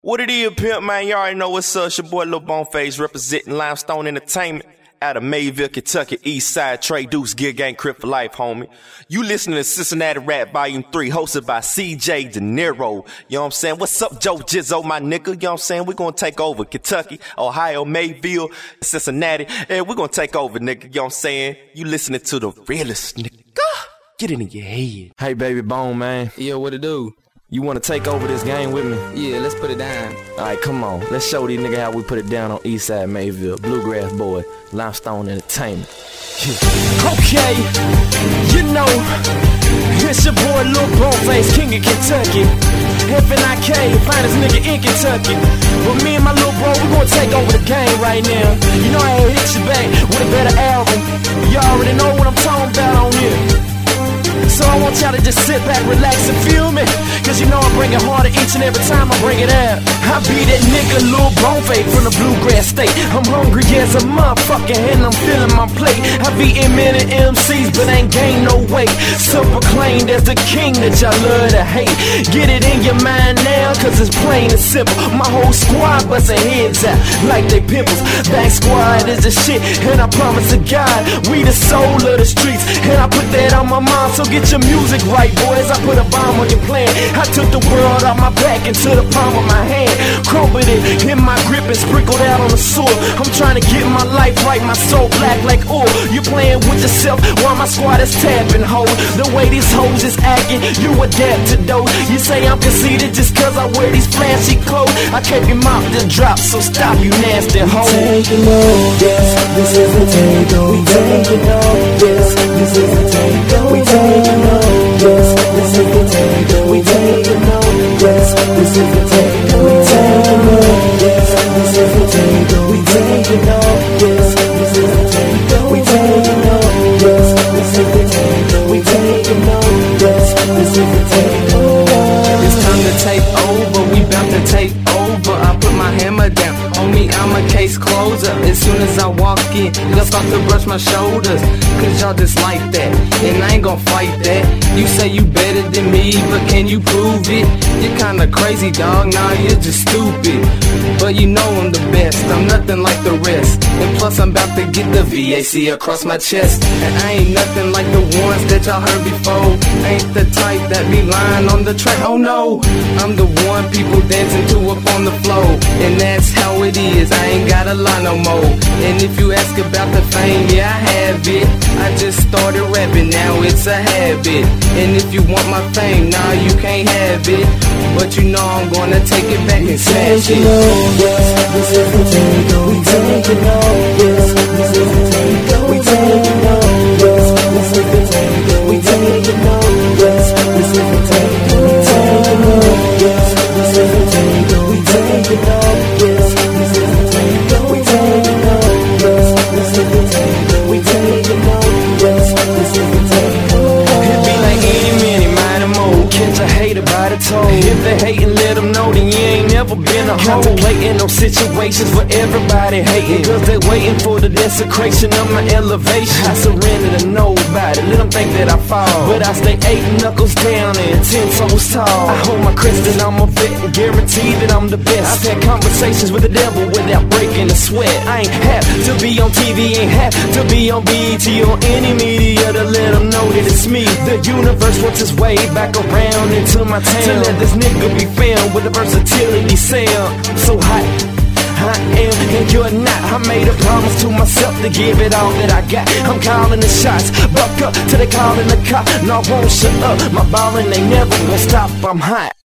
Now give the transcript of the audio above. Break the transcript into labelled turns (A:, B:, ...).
A: What it is, pimp, man? You already know what's up. It's your boy Lil Boneface representing Limestone Entertainment out of Mayville, Kentucky, East Side, Trey Deuce, Gear Gang, Crip for Life, homie. You listening to Cincinnati Rap Volume 3, hosted by CJ De Niro. You know what I'm saying? What's up, Joe Jizzo, my nigga? You know what I'm saying? We're gonna take over Kentucky, Ohio, Mayville, Cincinnati, and we're gonna take over, nigga. You know what I'm saying? You listening to the realest, nigga. Get it in your head.
B: Hey, baby Bone, man.
C: Yo, what it do?
B: You wanna take over this game with me?
C: Yeah, let's put it down.
B: Alright, come on. Let's show these niggas how we put it down on East Side Mayville. Bluegrass Boy, Limestone Entertainment.
D: Okay, you know, it's your boy Lil Boneface, King of Kentucky. FNIK, finest nigga in Kentucky. But me and my little bro, we gonna take over the game right now. You know I ain't hit you back with a better album. You already know what I'm talking about on here. So I want y'all to just sit back, relax, and feel me. Cause you know I bring it harder each and every time I bring it out. I be that nigga Lil Boneface from the bluegrass state. I'm hungry as a motherfucker and I'm feeling my plate. I be in many MCs but ain't gained no weight. So proclaimed as the king that y'all love to hate. Get it in your mind now cause it's plain and simple. My whole squad bustin' heads out like they pimples. Back squad is the shit and I promise to God we the soul of the streets. And I put that on my mind, so get your music right, boys. I put a bomb on your plan. I took the world off my back into the palm of my hand. Crumbled it in my grip and sprinkled out on the soil. I'm trying to get my life right, my soul black like oil. You playing with yourself while my squad is tapping, ho. The way these hoes is acting, you adapt to those. You say I'm conceited just cause I wear these flashy clothes. I kept your mouth to drop, so stop you nasty ho.
E: We taking over, yes, this is the takeover. We taking over, yes, this is the takeover. We taking over, yes, this is the takeover. We taking over, yes, this is the takeover. We taking over, yes, this is the takeover. We taking over, yes, this is the takeover. We taking over, yes, this is the takeover. We taking over, yes, this is the takeover.
C: It's time to take over, we bout to take over. I put my hammer down, homie, I'm a case closer. As soon as I walk in, y'all start to brush my shoulders. Cause y'all just like that, and I ain't gon' fight that. You say you better than me, but can you prove it? You're kinda crazy, dog, nah, you're just stupid. But you know I'm the best, I'm nothing like the rest. And plus I'm about to get the VAC across my chest. And I ain't nothing like the ones that y'all heard before. Ain't the type that be lying on the track, oh no. I'm the one people dancing to up on the floor. And that's how it is, I ain't gotta lie no more. And if you ask about the fame, yeah I have it. I just started rapping, now it's a habit. And if you want my fame, nah you can't have it. But you know I'm gonna take it back and smash it.
E: Yes, this is the takeover. We taking over, yes, this is the takeover. We taking over, yes, this is the takeover. We taking over, yes, this is the takeover. We taking over, yes, this is the takeover. We taking over, yes, this is the takeover. We taking over, yes, this is the takeover. We taking over, yes, this is the takeover.
D: It be like any mini, mighty mo. Catch a hater by the toe. If they hatin', let them know that you ain't never been a hoe. Contemplating no situations for everybody hating, cause they waiting for the desecration of my elevation. I surrender to nobody, let them think that I fall. But I stay 8 knuckles down and 10 toes tall. I hold my crest and I'm a vet and guarantee that I'm the best. I've had conversations with the devil without breaking a sweat. I ain't have to be on TV, ain't have to be on BET or any media to let them know that it's me. The universe wants its way back around into my town to let this nigga be found with the versatility sound. I'm so hot, I am, and you're not. I made a promise to myself to give it all that I got. I'm calling the shots, buck up till they calling the cop. No, I won't shut up, my ballin' ain't never gonna stop, I'm hot.